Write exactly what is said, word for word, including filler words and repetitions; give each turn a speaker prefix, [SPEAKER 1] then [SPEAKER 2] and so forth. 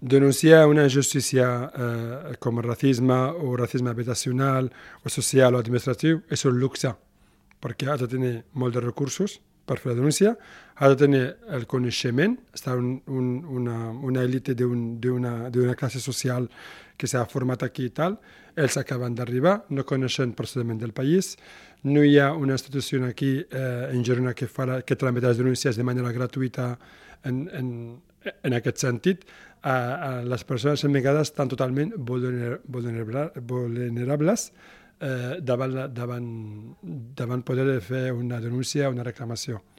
[SPEAKER 1] denunciar una injustícia eh, com el racisme o racisme habitacional o social o administratiu és un luxe, perquè has de tenir molts de recursos per fer la denúncia, has de tenir el coneixement, està un, un, una, una elite d'una classe social que s'ha format aquí i tal, ells acaben d'arribar, no coneixen procediment del país, no hi ha una institució aquí eh, en Girona que, fa la, que tramita les denúncies de manera gratuïta en, en, en aquest sentit. A, a les persones emigrades estan totalment vulnerables eh, davant, davant, davant poder fer una denúncia o una reclamació.